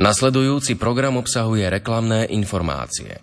Nasledujúci program obsahuje reklamné informácie.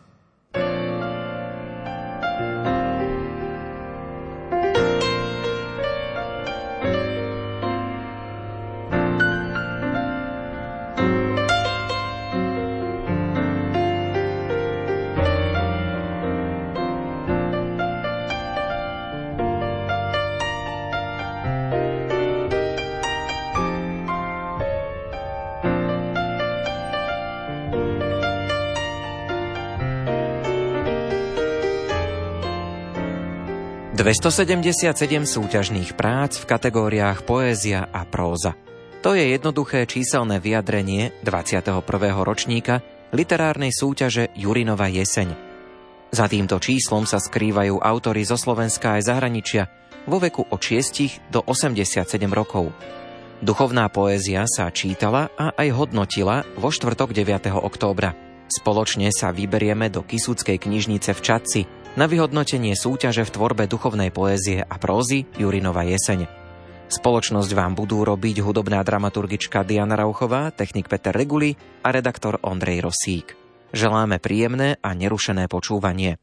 ...277 súťažných prác v kategóriách poézia a próza. To je jednoduché číselné vyjadrenie 21. ročníka literárnej súťaže Jurinova jeseň. Za týmto číslom sa skrývajú autori zo Slovenska aj zahraničia vo veku od 6 do 87 rokov. Duchovná poézia sa čítala a aj hodnotila vo štvrtok 9. októbra. Spoločne sa vyberieme do Kysuckej knižnice v Čadci na vyhodnotenie súťaže v tvorbe duchovnej poézie a prózy Jurinova jeseň. Spoločnosť vám budú robiť hudobná dramaturgička Diana Rauchová, technik Peter Reguli a redaktor Ondrej Rosík. Želáme príjemné a nerušené počúvanie.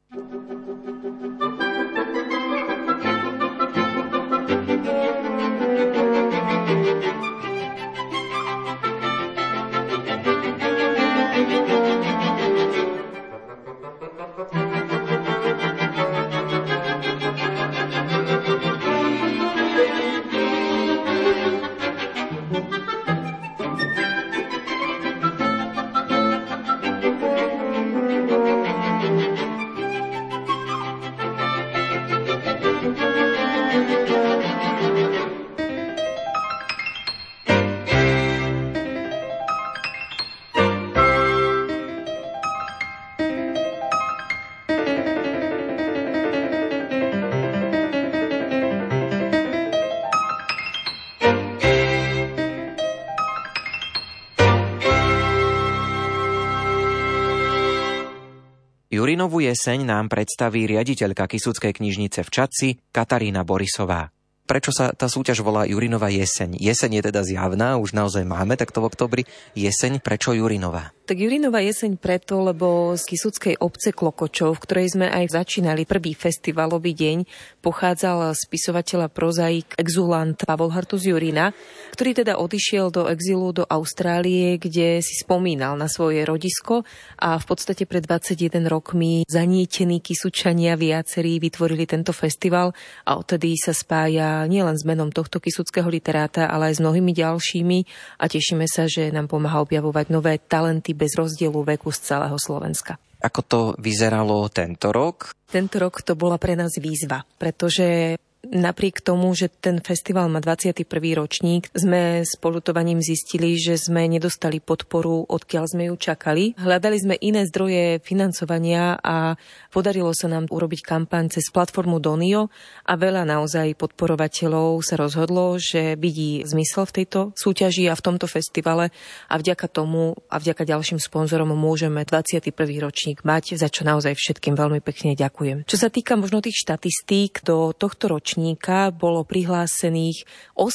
Jurinovú jeseň nám predstaví riaditeľka Kysuckej knižnice v Čadci Katarína Borisová. Prečo sa tá súťaž volá Jurinova jeseň? Jeseň je teda zjavná, už naozaj máme takto v oktobri. Jeseň, prečo Jurinova? Tak Jurinova jeseň preto, lebo z Kysuckej obce Klokočov, v ktorej sme aj začínali prvý festivalový deň, pochádzal spisovateľ a prozaik, exulant Pavol Hartus Jurina, ktorý teda odišiel do exilu do Austrálie, kde si spomínal na svoje rodisko a v podstate pred 21 rokmi zanietení Kysučania viacerí vytvorili tento festival a odtedy sa spája nielen s menom tohto kysuckého literáta, ale aj s mnohými ďalšími a tešíme sa, že nám pomáha objavovať nové talenty bez rozdielu veku z celého Slovenska. Ako to vyzeralo tento rok? Tento rok to bola pre nás výzva, pretože napriek tomu, že ten festival má 21. ročník, sme s poľutovaním zistili, že sme nedostali podporu, odkiaľ sme ju čakali. Hľadali sme iné zdroje financovania a podarilo sa nám urobiť kampaň cez platformu Donio a veľa naozaj podporovateľov sa rozhodlo, že vidí zmysel v tejto súťaži a v tomto festivale a vďaka tomu a vďaka ďalším sponzorom môžeme 21. ročník mať, za čo naozaj všetkým veľmi pekne ďakujem. Čo sa týka možno tých štatistík, do tohto ročníka bolo prihlásených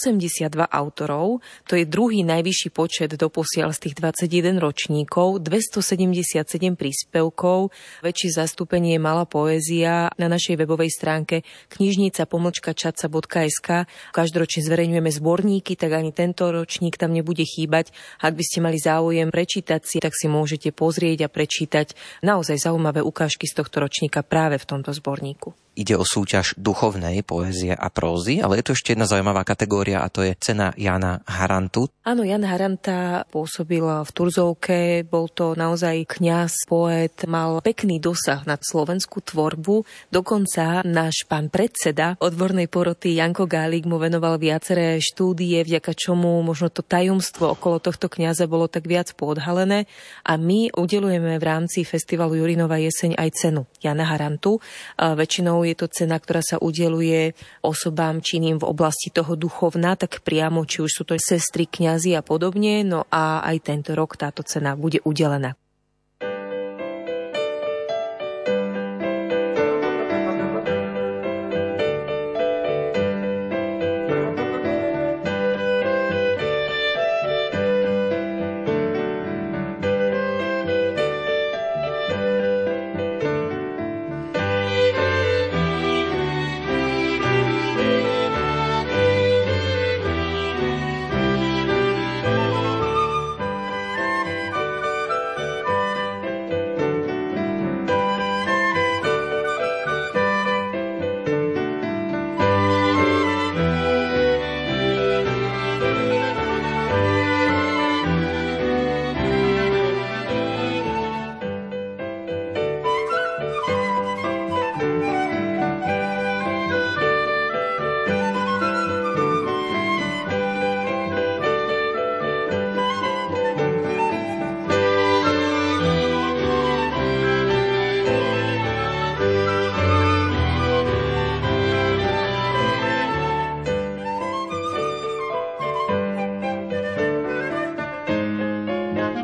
82 autorov, to je druhý najvyšší počet doposiaľ z tých 21 ročníkov, 277 príspevkov, väčšie zastúpenie mala poézia. Na našej webovej stránke knižnica-čadca.sk každoročne zverejňujeme zborníky, tak ani tento ročník tam nebude chýbať. Ak by ste mali záujem prečítať si, tak si môžete pozrieť a prečítať naozaj zaujímavé ukážky z tohto ročníka práve v tomto zborníku. Ide o súťaž duchovnej poézie a prózy, ale je tu ešte jedna zaujímavá kategória a to je cena Jana Harantu. Áno, Jan Haranta pôsobil v Turzovke, bol to naozaj kňaz, poet, mal pekný dosah na slovenskú tvorbu. Dokonca náš pán predseda odbornej poroty Janko Gálik mu venoval viaceré štúdie, vďaka čomu možno to tajomstvo okolo tohto kňaza bolo tak viac poodhalené a my udelujeme v rámci festivalu Jurinova jeseň aj cenu Jana Harantu. Väčšinou je to cena, ktorá sa udeľuje osobám činným v oblasti toho duchovna, tak priamo, či už sú to sestry, kňazi a podobne. No a aj tento rok táto cena bude udelená.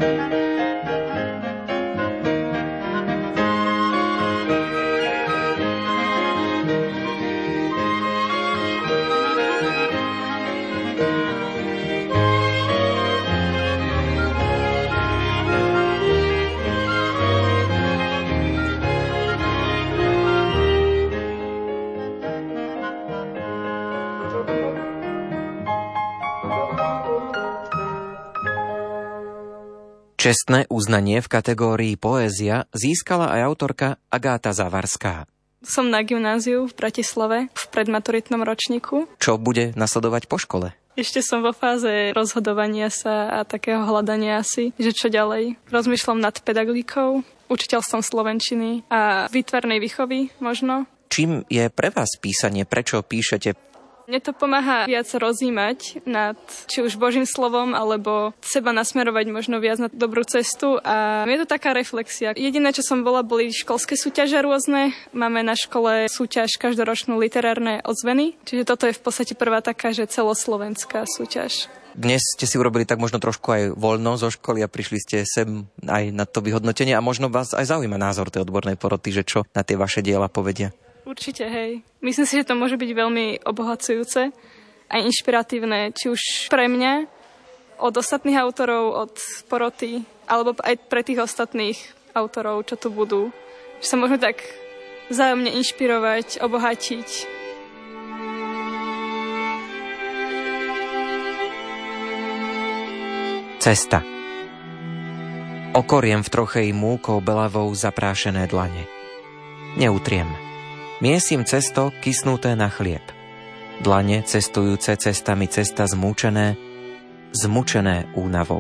Čestné uznanie v kategórii poézia získala aj autorka Agáta Zavarská. Som na gymnáziu v Bratislave v predmaturitnom ročníku. Čo bude nasledovať po škole? Ešte som vo fáze rozhodovania sa a takého hľadania asi, že čo ďalej. Rozmýšľam nad pedagogikou, učiteľstvom slovenčiny a výtvarnej výchovy možno. Čím je pre vás písanie? Prečo píšete? Mne to pomáha viac rozímať nad či už Božím slovom, alebo seba nasmerovať možno viac na dobrú cestu a je to taká reflexia. Jediné, čo som bola, boli školské súťaže rôzne. Máme na škole súťaž každoročnú literárne ozveny, čiže toto je v podstate prvá taká, že celoslovenská súťaž. Dnes ste si urobili tak možno trošku aj voľno zo školy a prišli ste sem aj na to vyhodnotenie a možno vás aj zaujíma názor tej odbornej poroty, že čo na tie vaše diela povedia. Určite, hej. Myslím si, že to môže byť veľmi obohacujúce a inšpiratívne, či už pre mňa, od ostatných autorov, od poroty, alebo aj pre tých ostatných autorov, čo tu budú. Že sa môžeme tak vzájomne inšpirovať, obohatiť. Cesta. Okoriem v trochej múkou belavou zaprášené dlane. Neutriem. Miesím cesto kysnuté na chlieb. Dlane cestujúce cestami cesta zmúčené únavou.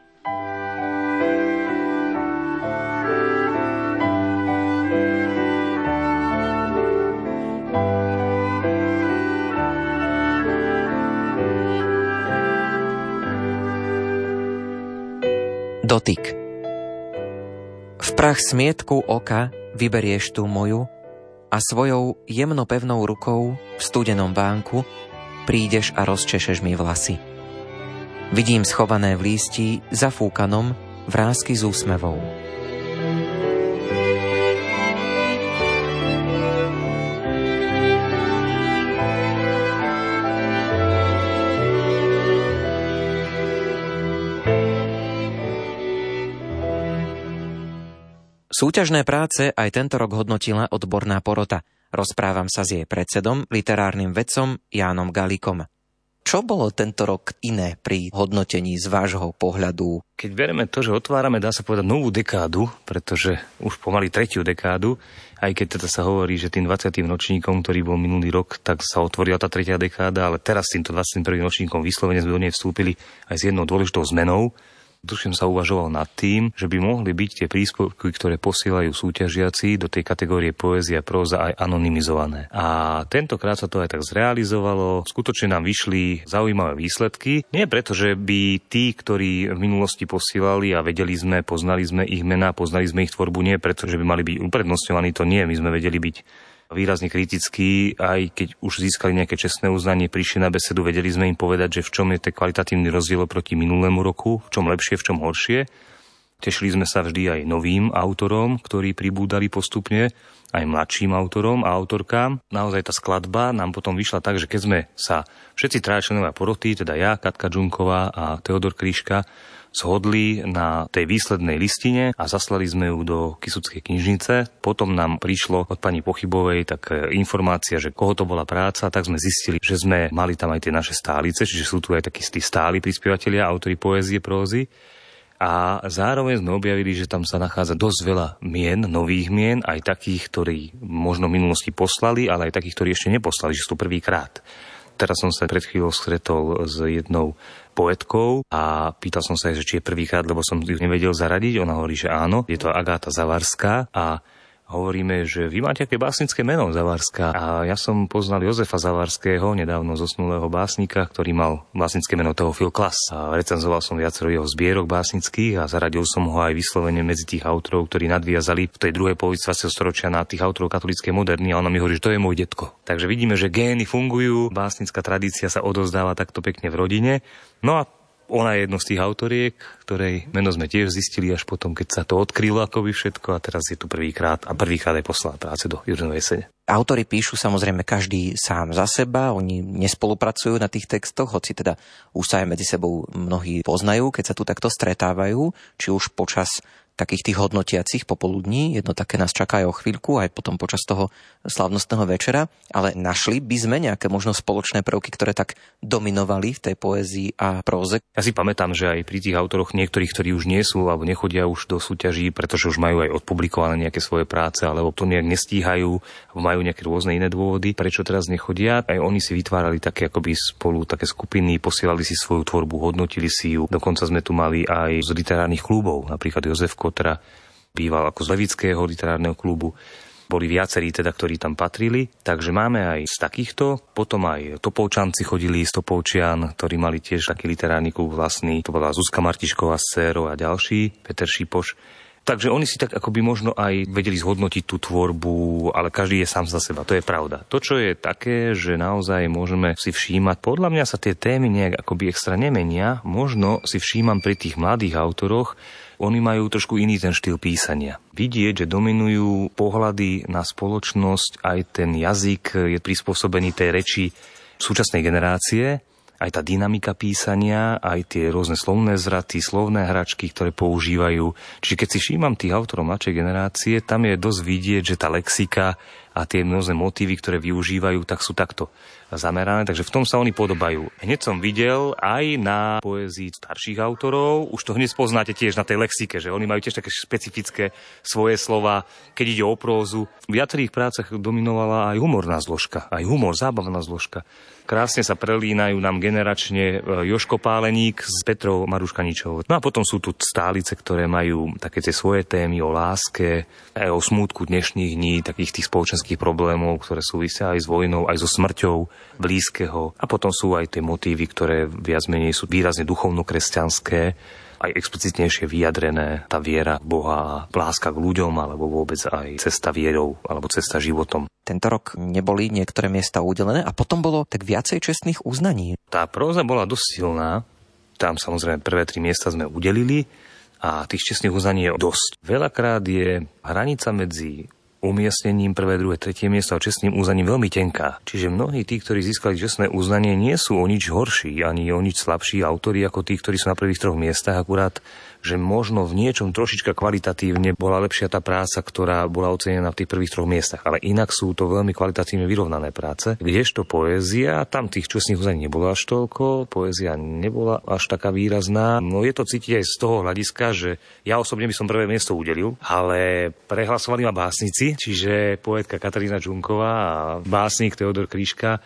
Dotyk. V prach smietku oka vyberieš tú moju a svojou jemnopevnou rukou v studenom vánku prídeš a rozčešeš mi vlasy. Vidím schované v lístí zafúkanom vrásky s úsmevou. Súťažné práce aj tento rok hodnotila odborná porota. Rozprávam sa s jej predsedom, literárnym vedcom Jánom Galíkom. Čo bolo tento rok iné pri hodnotení z vášho pohľadu? Keď berieme to, že otvárame, dá sa povedať, novú dekádu, pretože už pomaly 3. dekádu, aj keď teda sa hovorí, že tým 20. ročníkom, ktorý bol minulý rok, tak sa otvorila tá 3. dekáda, ale teraz s týmto 21. ročníkom vyslovene sme do nej vstúpili aj s jednou dôležitou zmenou. Tuším sa uvažoval nad tým, že by mohli byť tie príspevky, ktoré posielajú súťažiaci do tej kategórie poézia, próza aj anonymizované. A tentokrát sa to aj tak zrealizovalo. Skutočne nám vyšli zaujímavé výsledky. Nie preto, že by tí, ktorí v minulosti posielali a vedeli sme, poznali sme ich mená, poznali sme ich tvorbu, nie preto, že by mali byť uprednostňovaní, to nie. My sme vedeli byť výrazne kritickí, aj keď už získali nejaké čestné uznanie, prišli na besedu, vedeli sme im povedať, že v čom je ten kvalitatívny rozdiel proti minulému roku, v čom lepšie, v čom horšie. Tešili sme sa vždy aj novým autorom, ktorí pribúdali postupne, aj mladším autorom a autorkám. Naozaj tá skladba nám potom vyšla tak, že keď sme sa všetci traja členovia poroty, teda ja, Katka Džunková a Teodor Kryška, zhodli na tej výslednej listine a zaslali sme ju do Kysuckej knižnice. Potom nám prišlo od pani Pochybovej tak informácia, že koho to bola práca, tak sme zistili, že sme mali tam aj tie naše stálice, čiže sú tu aj takí stáli prispievateľia, autori poézie, prózy. A zároveň sme objavili, že tam sa nachádza dosť veľa mien, nových mien, aj takých, ktorí možno v minulosti poslali, ale aj takých, ktorí ešte neposlali, že sú prvýkrát. Teraz som sa pred chvíľou stretol s jednou poetkou a pýtal som sa, že či je prvýkrát, lebo som ju nevedel zaradiť. Ona hovorí, že áno, je to Agáta Zavarská a hovoríme, že vy máte aké básnické meno Zavarská. A ja som poznal Jozefa Zavarského, nedávno zosnulého básnika, ktorý mal básnické meno Teofil Klas. A recenzoval som viacero jeho zbierok básnických a zaradil som ho aj vyslovene medzi tých autorov, ktorí nadviazali v tej druhej polovici 20. storočia na tých autorov katolíckej moderny a ona mi hovorí, že to je môj detko. Takže vidíme, že gény fungujú, básnická tradícia sa odovzdáva takto pekne v rodine. No a Ona je jedno z tých autoriek, ktorej meno sme tiež zistili až potom, keď sa to odkrylo akoby všetko a teraz je tu prvýkrát aj poslala práce do Jurinovej Jesene. Autori píšu samozrejme každý sám za seba, oni nespolupracujú na tých textoch, hoci teda už sa aj medzi sebou mnohí poznajú, keď sa tu takto stretávajú, či už počas takých tých hodnotiacich popoludní, jedno také nás čaká aj o chvíľku, aj potom počas toho slávnostného večera, ale našli by sme nejaké možno spoločné prvky, ktoré tak dominovali v tej poézii a próze? Ja si pamätám, že aj pri tých autoroch niektorých, ktorí už nie sú alebo nechodia už do súťaží, pretože už majú aj odpublikované nejaké svoje práce, alebo to nejak nestíhajú, alebo majú nejaké rôzne iné dôvody, prečo teraz nechodia. Aj oni si vytvárali také akoby spolu také skupiny, posielali si svoju tvorbu, hodnotili si ju. Dokonca sme tu mali aj z literárnych klubov, napríklad Jozef Kotra býval ako z Levického literárneho klubu. Boli viacerí teda, ktorí tam patrili, takže máme aj z takýchto. Potom aj Topolčanci chodili z Topolčian, ktorí mali tiež taký literárny klub vlastný. To bola Zuzka Martišková s dcérou a ďalší, Peter Šipoš. Takže oni si tak akoby možno aj vedeli zhodnotiť tú tvorbu, ale každý je sám za seba, to je pravda. To, čo je také, že naozaj môžeme si všímať, podľa mňa sa tie témy nejak akoby extra nemenia, možno si všímam pri tých mladých autoroch, oni majú trošku iný ten štýl písania. Vidieť, že dominujú pohľady na spoločnosť, aj ten jazyk je prispôsobený tej reči súčasnej generácie, aj tá dynamika písania, aj tie rôzne slovné zvraty, slovné hračky, ktoré používajú. Čiže keď si všímam tých autorov mladšej generácie, tam je dosť vidieť, že tá lexika a tie mnohé motívy, ktoré využívajú, tak sú takto zamerané, takže v tom sa oni podobajú. Hneď som videl aj na poézii starších autorov, už to hneď poznáte tiež na tej lexike, že oni majú tiež také špecifické svoje slova, keď ide o prózu. V viacerých prácach dominovala aj humorná zložka, aj humor, zábavná zložka. Krásne sa prelínajú nám generačne Jožko Páleník s Petrou Maruškaničovou. No a potom sú tu stálice, ktoré majú také tie svoje témy o láske, aj o smútku dnešných dní, takých tých spoločenských problémov, ktoré súvisia aj s vojnou, aj so smrťou blízkeho. A potom sú aj tie motívy, ktoré viac menej sú výrazne duchovno-kresťanské, aj explicitnejšie vyjadrené, tá viera v Boha a láska k ľuďom, alebo vôbec aj cesta vierou, alebo cesta životom. Tento rok neboli niektoré miesta udelené a potom bolo tak viacej čestných uznaní. Tá próza bola dosť silná, tam samozrejme prvé 3 miesta sme udelili a tých čestných uznaní je dosť. Veľakrát je hranica medzi umiestnením prvé, druhé, tretie miesto a čestným uznaním veľmi tenká. Čiže mnohí tí, ktorí získali čestné uznanie, nie sú o nič horší, ani o nič slabší autori ako tí, ktorí sú na prvých 3 miestach, akurát že možno v niečom trošička kvalitatívne bola lepšia tá práca, ktorá bola ocenená v tých prvých 3 miestach. Ale inak sú to veľmi kvalitatívne vyrovnané práce. Kdežto poézia, tam tých čestných uznaní nebolo až toľko, poézia nebola až taká výrazná. No je to cítiť aj z toho hľadiska, že ja osobne by som prvé miesto udelil, ale prehlasovali ma básnici, čiže poetka Katarína Čunková a básnik Teodor Krížka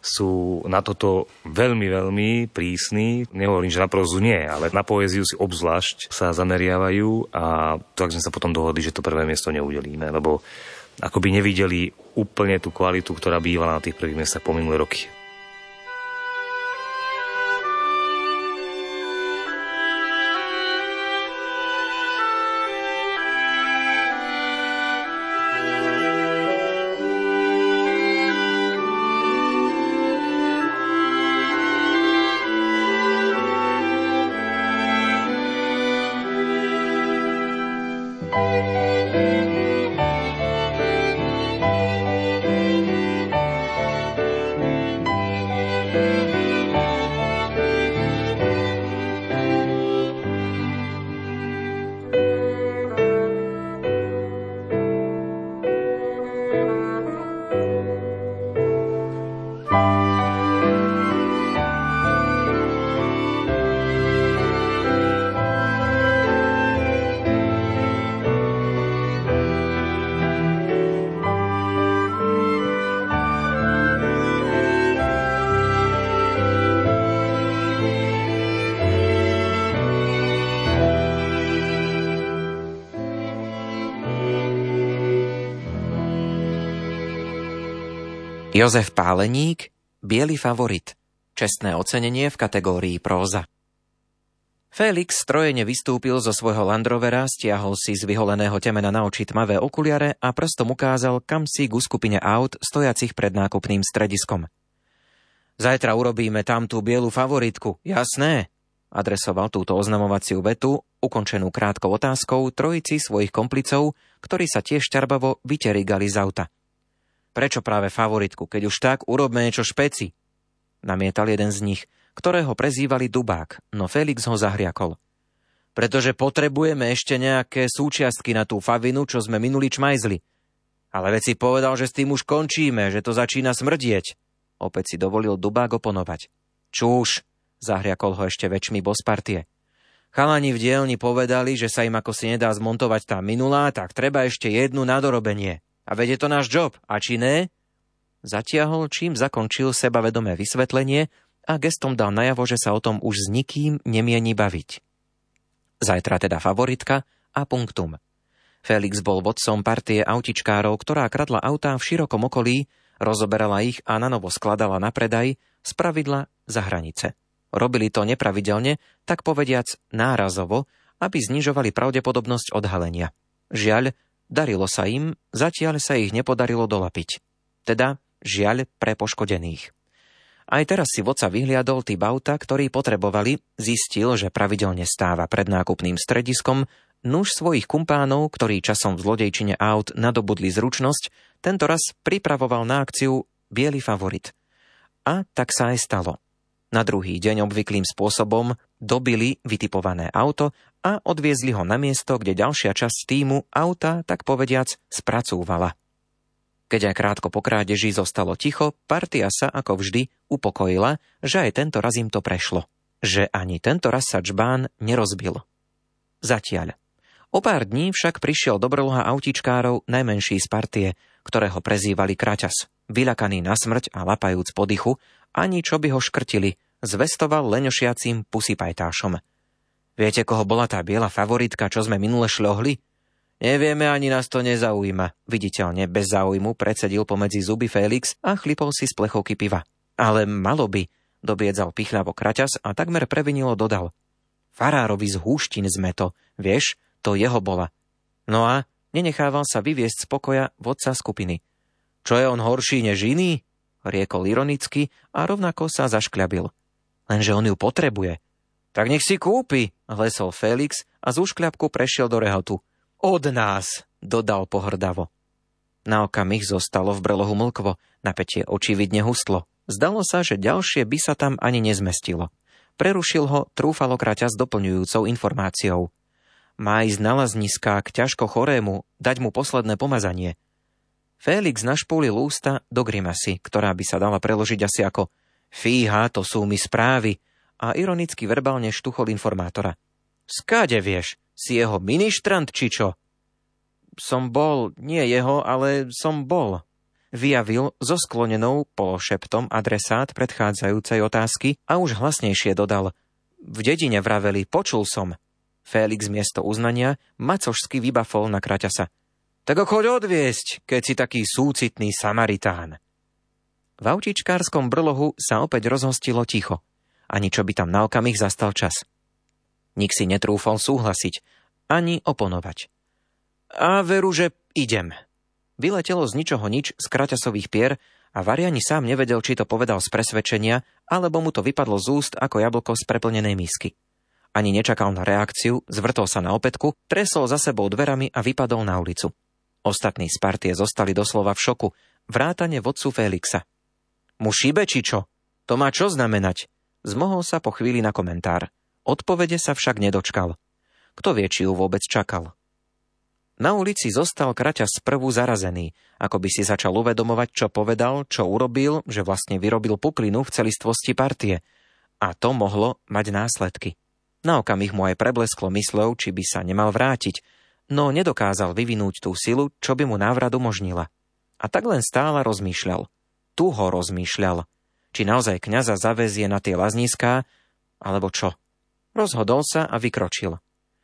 sú na toto veľmi, veľmi prísni. Nehovorím, že na prózu nie, ale na poéziu si obzvlášť sa zameriavajú a tak sme sa potom dohodli, že to prvé miesto neudelíme, lebo akoby nevideli úplne tú kvalitu, ktorá bývala na tých prvých miestach po minulé roky. Jozef Páleník, Biely favorit. Čestné ocenenie v kategórii próza. Félix strojene vystúpil zo svojho Land Rovera, stiahol si z vyholeného temena na oči tmavé okuliare a prstom ukázal kam si ku skupine aut stojacich pred nákupným strediskom. Zajtra urobíme tam tú bielu favoritku, jasné? Adresoval túto oznamovaciu vetu, ukončenú krátkou otázkou, trojici svojich komplicov, ktorí sa tiež ťarbavo vyterigali z auta. Prečo práve favoritku, keď už tak urobme niečo špeci? Namietal jeden z nich, ktorého prezývali Dubák, no Felix ho zahriakol. Pretože potrebujeme ešte nejaké súčiastky na tú favinu, čo sme minuli čmajzli. Ale veď si povedal, že s tým už končíme, že to začína smrdieť. Opäť si dovolil Dubák oponovať. Čúš, zahriakol ho ešte väčšmi boss partie. Chalani v dielni povedali, že sa im ako si nedá zmontovať tá minulá, tak treba ešte jednu na dorobenie. A veď je to náš job, a či ne? Zatiahol, čím zakončil sebavedomé vysvetlenie a gestom dal najavo, že sa o tom už s nikým nemieni baviť. Zajtra teda favoritka a punktum. Felix bol vodcom partie autičkárov, ktorá kradla autá v širokom okolí, rozoberala ich a nanovo skladala na predaj, spravidla za hranice. Robili to nepravidelne, tak povediac nárazovo, aby znižovali pravdepodobnosť odhalenia. Žiaľ, darilo sa im, zatiaľ sa ich nepodarilo dolapiť. Teda žiaľ pre poškodených. Aj teraz si vodca vyhliadol typ auta, ktorý potrebovali, zistil, že pravidelne stáva pred nákupným strediskom, nuž svojich kumpánov, ktorí časom v zlodejčine aut nadobudli zručnosť, tento raz pripravoval na akciu biely favorit. A tak sa aj stalo. Na druhý deň obvyklým spôsobom dobili vytipované auto a odviezli ho na miesto, kde ďalšia časť tímu auta, tak povediac, spracúvala. Keď aj krátko po krádeži zostalo ticho, partia sa, ako vždy, upokojila, že aj tento raz im to prešlo. Že ani tento raz sa džbán nerozbil. Zatiaľ. O pár dní však prišiel dobroloha autičkárov najmenší z partie, ktorého prezývali Kraťas. Vyľakaný na smrť a lapajúc po dychu, ani čo by ho škrtili, zvestoval leňošiacim pusipajtášom. Viete, koho bola tá biela favoritka, čo sme minule šľohli? Nevieme, ani nás to nezaujíma. Viditeľne bez záujmu predsedil pomedzi zuby Felix a chlipol si z plechovky piva. Ale malo by, dobiedzal pichľavo Kraťas a takmer previnilo dodal. Farárovi z Húštin sme to, vieš, to jeho bola. No a nenechával sa vyviesť z pokoja vodca skupiny. Čo je on horší než iný? Riekol ironicky a rovnako sa zaškľabil. Lenže on ju potrebuje. Tak nech si kúpi, hlesol Felix a z uškľapku prešiel do rehotu. Od nás, dodal pohrdavo. Na okamih zostalo v brelohu mlkvo, napätie očividne hustlo. Zdalo sa, že ďalšie by sa tam ani nezmestilo. Prerušil ho trúfalo Kraťas doplňujúcou informáciou. Má ísť na lazniská k ťažko chorému, dať mu posledné pomazanie. Felix našpúlil ústa do grimasy, ktorá by sa dala preložiť asi ako fíha, to sú mi správy, a ironicky verbálne štuchol informátora. Skáde vieš, si jeho ministrant, či čo? Som bol, nie jeho, ale som bol. Vyjavil so sklonenou pološeptom adresát predchádzajúcej otázky a už hlasnejšie dodal. V dedine vraveli, počul som. Felix miesto uznania macožsky vybafol na Kraťasa. Tak ho choď odviesť, keď si taký súcitný Samaritán. V autičkárskom brlohu sa opäť rozhostilo ticho. Ani čo by tam na okamih zastal čas. Nik si netrúfol súhlasiť, ani oponovať. A veru, že idem. Vyletelo z ničoho nič z Kraťasových pier a Variani sám nevedel, či to povedal z presvedčenia, alebo mu to vypadlo z úst ako jablko z preplnenej misky. Ani nečakal na reakciu, zvrtol sa na opätku, tresol za sebou dverami a vypadol na ulicu. Ostatní z partie zostali doslova v šoku, vrátane vodcu Felixa. Mu šíbe, či čo? To má čo znamenať? Zmohol sa po chvíli na komentár. Odpovede sa však nedočkal. Kto vie, či ju vôbec čakal. Na ulici zostal Kraťas sprvu zarazený, ako by si začal uvedomovať, čo povedal, čo urobil, že vlastne vyrobil puklinu v celistvosti partie. A to mohlo mať následky. Na okamih mu aj preblesklo mysľou, či by sa nemal vrátiť, no nedokázal vyvinúť tú silu, čo by mu návrat umožnila. A tak len stále rozmýšľal. Tuho rozmýšľal. Či naozaj kňaza zavezie na tie lazniská, alebo čo. Rozhodol sa a vykročil.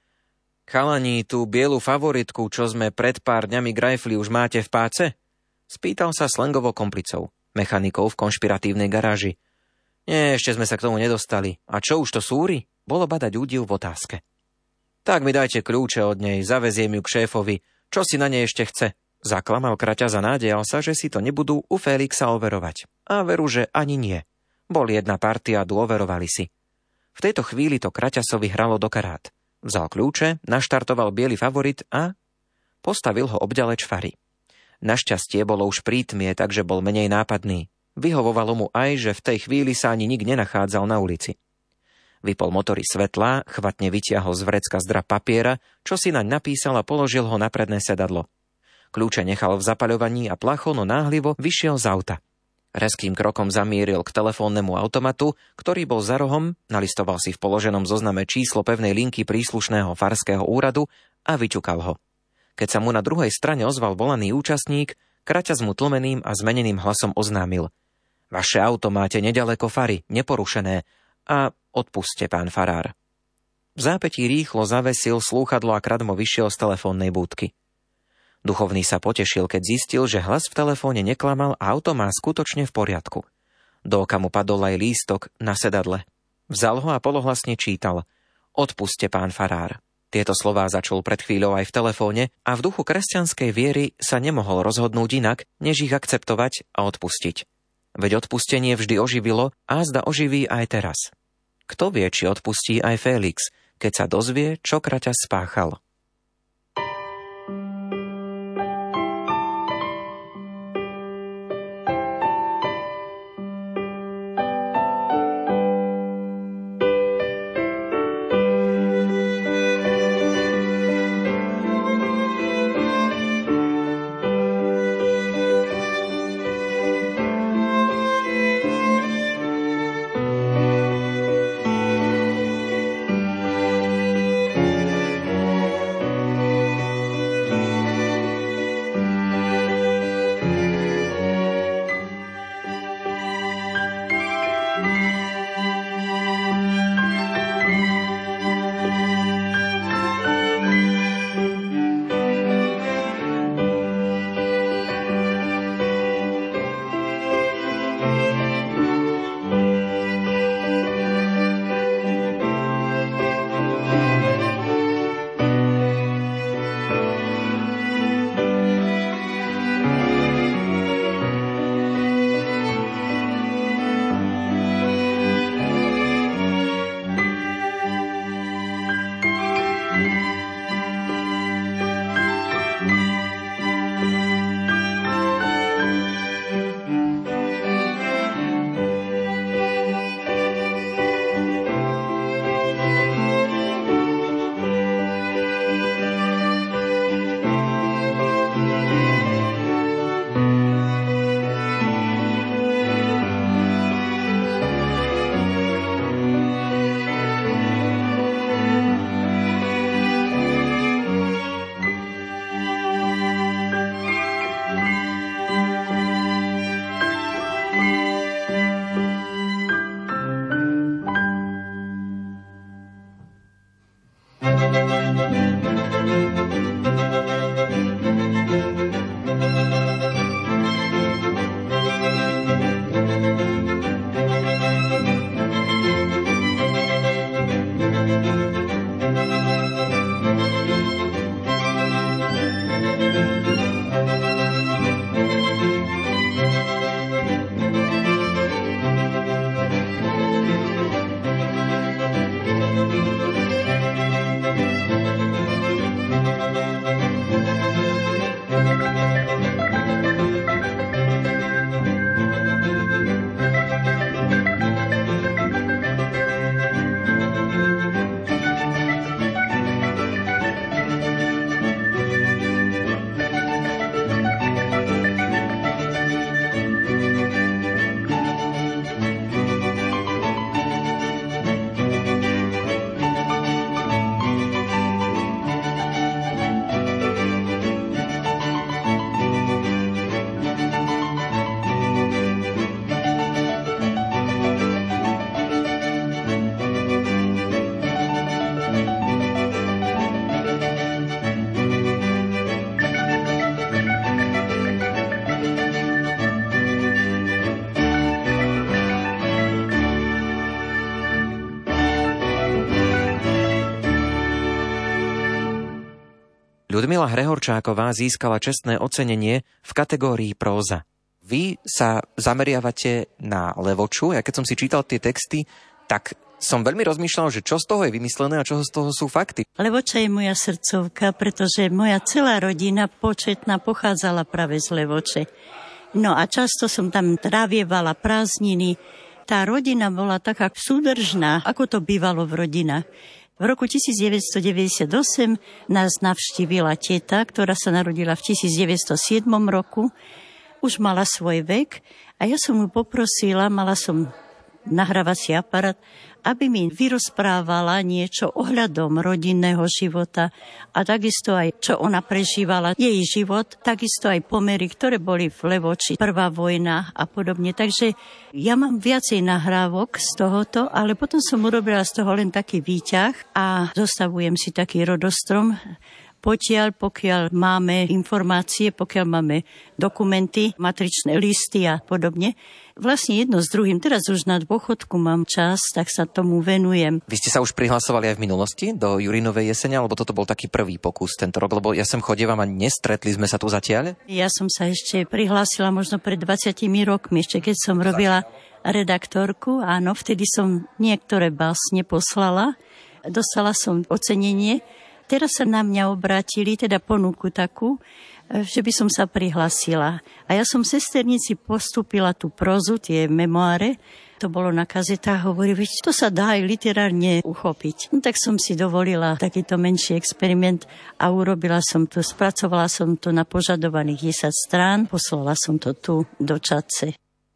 Chalani, tú bielu favoritku, čo sme pred pár dňami grajfli, už máte v páce? Spýtal sa slangovo komplicov, mechanikov v konšpiratívnej garáži. Nie, ešte sme sa k tomu nedostali. A čo už to súri? Bolo badať údiv v otázke. Tak mi dajte kľúče od nej, zaveziem ju k šéfovi. Čo si na nej ešte chce? Zaklamal Kraťas a nádejal sa, že si to nebudú u Felixa overovať. A veru, že ani nie. Boli jedna partia, dôverovali si. V tejto chvíli to Kraťasovi hralo do karát. Vzal kľúče, naštartoval biely favorit a postavil ho obďaleč fary. Našťastie bolo už prítmie, takže bol menej nápadný. Vyhovovalo mu aj, že v tej chvíli sa ani nik nenachádzal na ulici. Vypol motory svetlá, chvatne vytiahol z vrecka zdra papiera, čo si naň napísal a položil ho na predné sedadlo. Kľúče nechal v zapaľovaní a plachono náhlivo vyšiel z auta. Rezkým krokom zamieril k telefónnemu automatu, ktorý bol za rohom, nalistoval si v položenom zozname číslo pevnej linky príslušného farského úradu a vyťukal ho. Keď sa mu na druhej strane ozval volaný účastník, Kraťas mu tlmeným a zmeneným hlasom oznámil: Vaše auto máte nedaleko fary, neporušené, a odpuste, pán farár. V zápätí rýchlo zavesil slúchadlo a kradmo vyšiel z telefónnej búdky. Duchovný sa potešil, keď zistil, že hlas v telefóne neklamal a auto má skutočne v poriadku. Do oka mu padol aj lístok na sedadle. Vzal ho a polohlasne čítal: Odpuste, pán farár. Tieto slová začul pred chvíľou aj v telefóne a v duchu kresťanskej viery sa nemohol rozhodnúť inak, než ich akceptovať a odpustiť. Veď odpustenie vždy oživilo a zda oživí aj teraz. Kto vie, či odpustí aj Félix, keď sa dozvie, čo Kraťas spáchal. Ľudmila Hrehorčáková získala čestné ocenenie v kategórii próza. Vy sa zameriavate na levoču. Ja keď som si čítal tie texty, tak Som veľmi rozmýšľal, že čo z toho je vymyslené a čo z toho sú fakty. Levoča je moja srdcovka, pretože moja celá rodina početná pochádzala práve z Levoče. No a často som tam trávievala prázdniny. Tá rodina bola taká súdržná, ako to bývalo v rodinách. V roku 1998 nás navštívila teta, ktorá sa narodila v 1907 roku. Už mala svoj vek a ja som ju poprosila, mala som nahrávací aparát, aby mi vyrozprávala niečo ohľadom rodinného života a takisto aj, čo ona prežívala, jej život, takisto aj pomery, ktoré boli v Levoči, prvá vojna a podobne. Takže ja mám viacej nahrávok z tohoto, ale potom som urobila z toho len taký výťah a zostavujem si taký rodostrom. Pokiaľ máme informácie, pokiaľ máme dokumenty, matričné listy a podobne. Vlastne jedno s druhým. Teraz už na dôchodku mám čas, tak sa tomu venujem. Vy ste sa už prihlasovali aj v minulosti do Jurinovej jesene, alebo toto bol taký prvý pokus tento rok? Lebo ja sem chodievam a nestretli sme sa tu zatiaľ. Ja som sa ešte prihlásila možno pred 20 rokmi, ešte keď som robila redaktorku. Áno, vtedy som niektoré básne poslala. Dostala som ocenenie. Teraz sa na mňa obrátili, teda ponuku takú, že by som sa prihlásila. A ja som sesternici postúpila tú prózu, tie memoáre, to bolo na kazetách, hovorí, veď to sa dá aj literárne uchopiť. No tak som si dovolila takýto menší experiment a urobila som to, spracovala som to na požadovaných 10 strán, poslala som to tu do Čadce.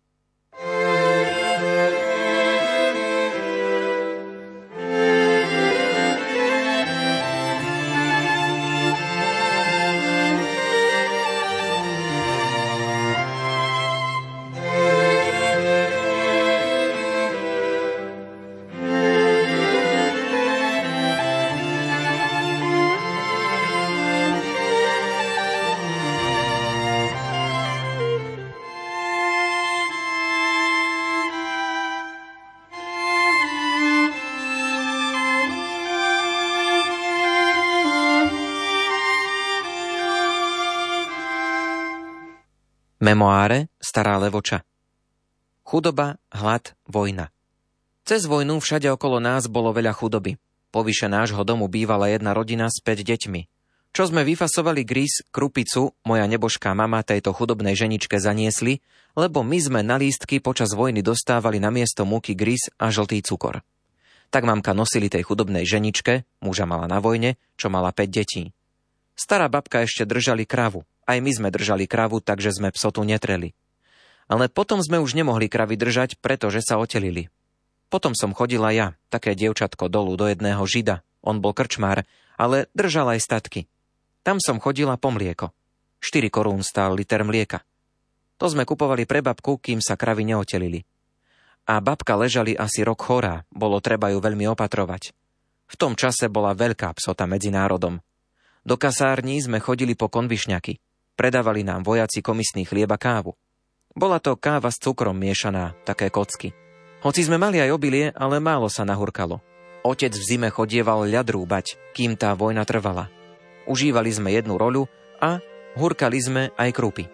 Memoáre Stará Levoča. Chudoba, hlad, vojna. Cez vojnu všade okolo nás bolo veľa chudoby. Povyše nášho domu bývala jedna rodina s 5 deťmi. Čo sme vyfasovali grís, krupicu, moja nebožká mama tejto chudobnej ženičke zaniesli, lebo my sme na lístky počas vojny dostávali namiesto múky grís a žltý cukor. Tak mamka nosili tej chudobnej ženičke, muža mala na vojne, čo mala 5 detí. Stará babka ešte držali kravu. Aj my sme držali kravu, takže sme psotu netreli. Ale potom sme už nemohli kravy držať, pretože sa otelili. Potom som chodila ja, také dievčatko, dolu do jedného žida. On bol krčmár, ale držal aj statky. Tam som chodila po mlieko. 4 korún stál liter mlieka. To sme kupovali pre babku, kým sa kravy neotelili. A babka ležali asi rok chorá, bolo treba ju veľmi opatrovať. V tom čase bola veľká psota medzi národom. Do kasární sme chodili po konvišňaky. Predávali nám vojaci komisný chlieb a kávu. Bola to káva s cukrom miešaná, také kocky. Hoci sme mali aj obilie, ale málo sa nahurkalo. Otec v zime chodieval ľad rúbať, kým tá vojna trvala. Užívali sme jednu roľu a hurkali sme aj krupy.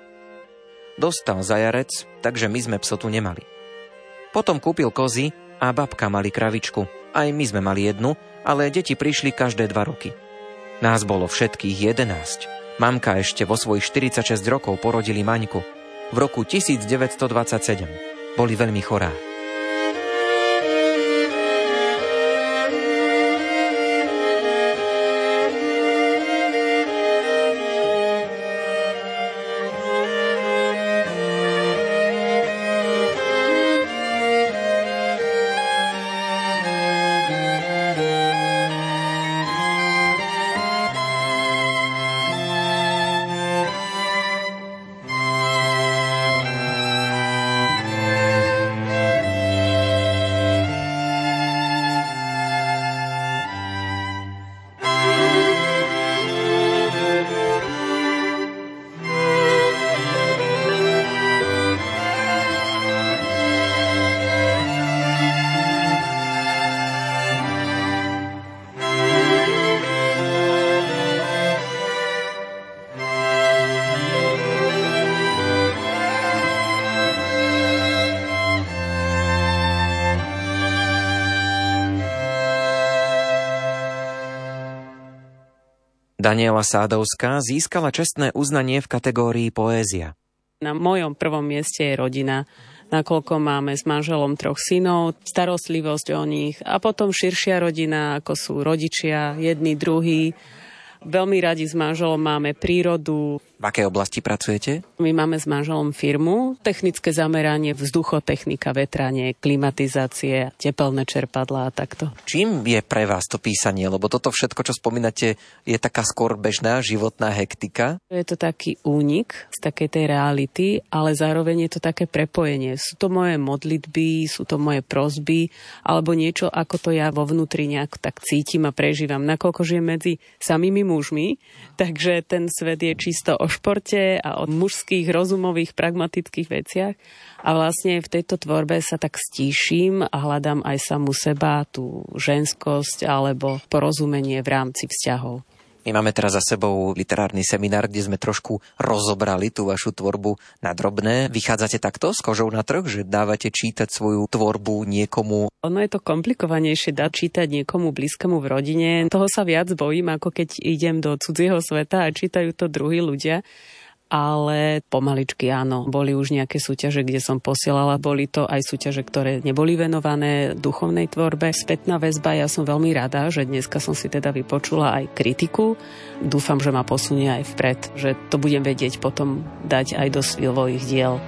Dostal zajarec, takže my sme psotu nemali. Potom kúpil kozy a babka mali kravičku. Aj my sme mali jednu, ale deti prišli každé 2 roky. Nás bolo všetkých 11. Mamka ešte vo svojich 46 rokov porodili Maňku. V roku 1927 boli veľmi chorá. Daniela Sádovská získala čestné uznanie v kategórii poézia. Na mojom prvom mieste je rodina, nakoľko máme s manželom 3 synov, starostlivosť o nich a potom širšia rodina, ako sú rodičia, jedni, druhí. Veľmi radi s manželom máme prírodu. V akej oblasti pracujete? My máme s manželom firmu, technické zameranie, vzduchotechnika, vetranie, klimatizácie, tepelné čerpadlá a takto. Čím je pre vás to písanie? Lebo toto všetko, čo spomínate, je taká skôr bežná životná hektika. Je to taký únik z takej tej reality, ale zároveň je to také prepojenie. Sú to moje modlitby, sú to moje prosby, alebo niečo, ako to ja vo vnútri nejak tak cítim a prežívam. Nakoľko žijem medzi samými mužmi, takže ten svet je čisto o športe a o mužských, rozumových, pragmatických veciach. A vlastne v tejto tvorbe sa tak stíšim a hľadám aj samu seba, tú ženskosť alebo porozumenie v rámci vzťahov. My máme teraz za sebou literárny seminár, kde sme trošku rozobrali tú vašu tvorbu na drobné. Vychádzate takto s kožou na trh, že dávate čítať svoju tvorbu niekomu? Ono je to komplikovanejšie dať čítať niekomu blízkemu v rodine. Toho sa viac bojím, ako keď idem do cudzieho sveta a čítajú to druhí ľudia. Ale pomaličky áno, boli už nejaké súťaže, kde som posielala, boli to aj súťaže, ktoré neboli venované duchovnej tvorbe. Spätná väzba, ja som veľmi rada, že dneska som si teda vypočula aj kritiku. Dúfam, že ma posunie aj vpred, že to budem vedieť potom dať aj do svojich diel.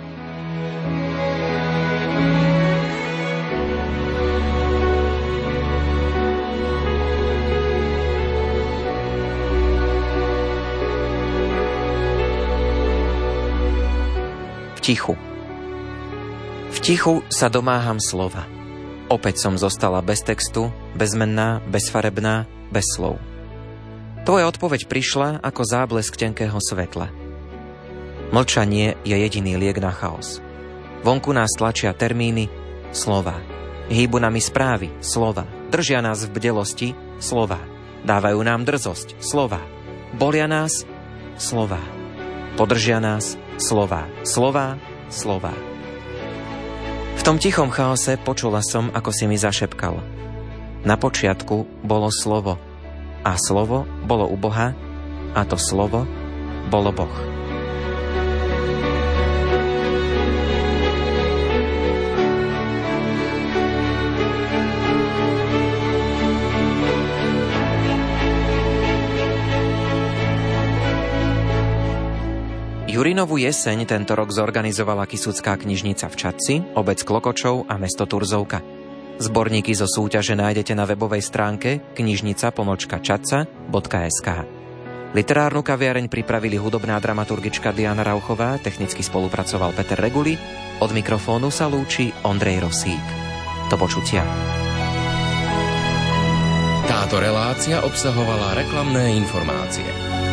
V tichu sa domáham slova. Opäť som zostala bez textu, bezmenná, bezfarebná, bez slov. Tvoja odpoveď prišla ako záblesk tenkého svetla. Mlčanie je jediný liek na chaos. Vonku nás tlačia termíny, slova. Hýbu nami správy, slova. Držia nás v bdelosti, slova. Dávajú nám drzosť, slova. Bolia nás, slova. Podržia nás, slová, slová, slová. V tom tichom chaose počula som, ako si mi zašepkal. Na počiatku bolo slovo a slovo bolo u Boha a to slovo bolo Boh. Jurinovú jeseň tento rok zorganizovala Kysucká knižnica v Čadci, obec Klokočov a mesto Turzovka. Zborníky zo súťaže nájdete na webovej stránke knižnica.čadca.sk. Literárnu kaviareň pripravili hudobná dramaturgička Diana Rauchová, technicky spolupracoval Peter Reguli, od mikrofónu sa lúči Ondrej Rosík. Do počutia. Táto relácia obsahovala reklamné informácie.